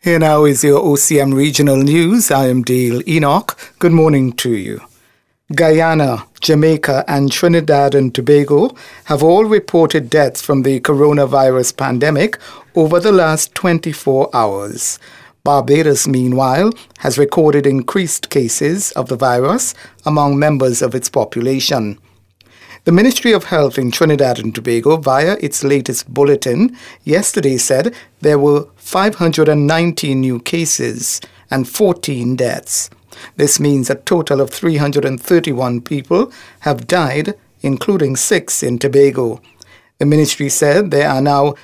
Here now is your OCM Regional News. I am Dale Enoch. Good morning to you. Guyana, Jamaica and Trinidad and Tobago have all reported deaths from the coronavirus pandemic over the last 24 hours. Barbados, meanwhile, has recorded increased cases of the virus among members of its population. The Ministry of Health in Trinidad and Tobago, via its latest bulletin, yesterday said there were 519 new cases and 14 deaths. This means a total of 331 people have died, including 6 in Tobago. The ministry said there are now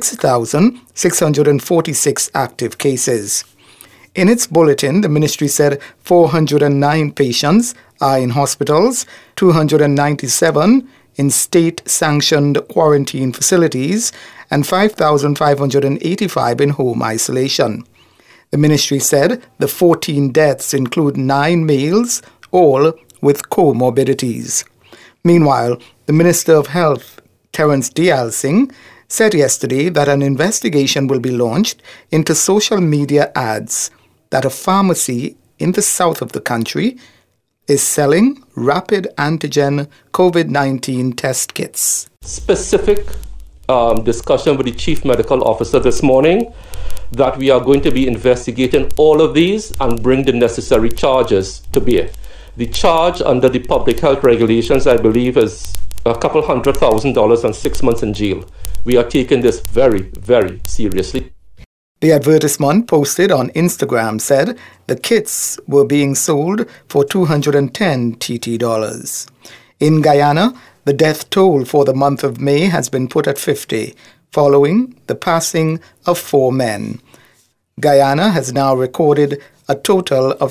6,646 active cases. In its bulletin, the ministry said 409 patients are in hospitals, 297 in state-sanctioned quarantine facilities, and 5,585 in home isolation. The ministry said the 14 deaths include 9 males, all with comorbidities. Meanwhile, the Minister of Health, Terence Dialsingh, said yesterday that an investigation will be launched into social media ads that a pharmacy in the south of the country is selling rapid antigen COVID-19 test kits. Specific discussion with the Chief Medical Officer this morning that we are going to be investigating all of these and bring the necessary charges to bear. The charge under the public health regulations, I believe, is $200,000 and 6 months in jail. We are taking this very, very seriously. The advertisement posted on Instagram said the kits were being sold for 210 TT dollars. In Guyana, the death toll for the month of May has been put at 50, following the passing of 4 men. Guyana has now recorded a total of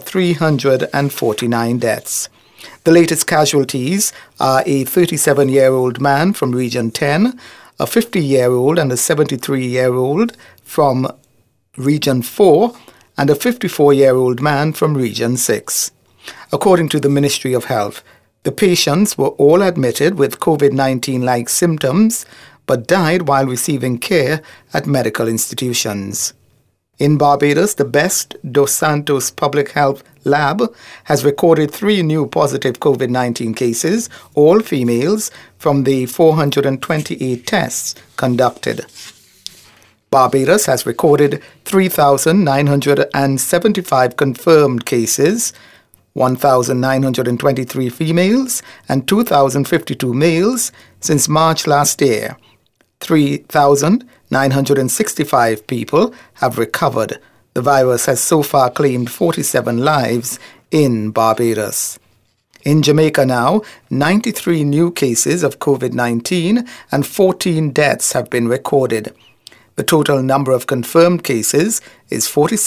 349 deaths. The latest casualties are a 37-year-old man from Region 10, a 50-year-old and a 73-year-old from Region 4, and a 54-year-old man from Region 6. According to the Ministry of Health, the patients were all admitted with COVID-19-like symptoms but died while receiving care at medical institutions. In Barbados, the Best Dos Santos Public Health Lab has recorded 3 new positive COVID-19 cases, all females, from the 428 tests conducted. Barbados has recorded 3,975 confirmed cases, 1,923 females and 2,052 males since March last year. 3,965 people have recovered. The virus has so far claimed 47 lives in Barbados. In Jamaica now, 93 new cases of COVID-19 and 14 deaths have been recorded. The total number of confirmed cases is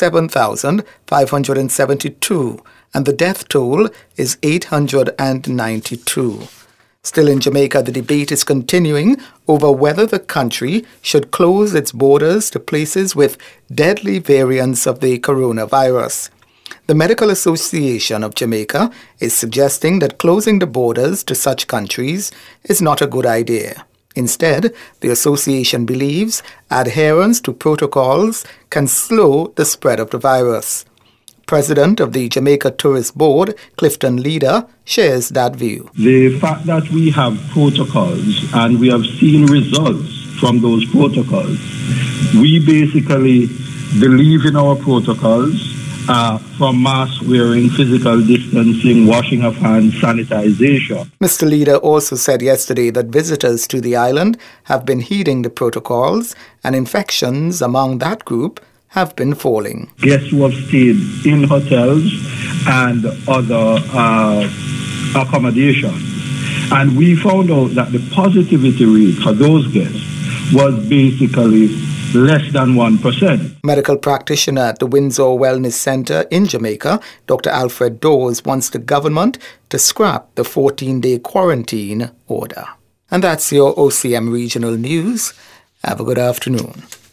47,572, and the death toll is 892. Still in Jamaica, the debate is continuing over whether the country should close its borders to places with deadly variants of the coronavirus. The Medical Association of Jamaica is suggesting that closing the borders to such countries is not a good idea. Instead, the association believes adherence to protocols can slow the spread of the virus. President of the Jamaica Tourist Board, Clifton Leader, shares that view. The fact that we have protocols and we have seen results from those protocols, we basically believe in our protocols from mask wearing, physical distancing, washing of hands, sanitization. Mr. Leader also said yesterday that visitors to the island have been heeding the protocols and infections among that group have been falling. Guests who have stayed in hotels and other accommodations. And we found out that the positivity rate for those guests was basically less than 1%. Medical practitioner at the Windsor Wellness Center in Jamaica, Dr. Alfred Dawes, wants the government to scrap the 14-day quarantine order. And that's your OCM Regional News. Have a good afternoon.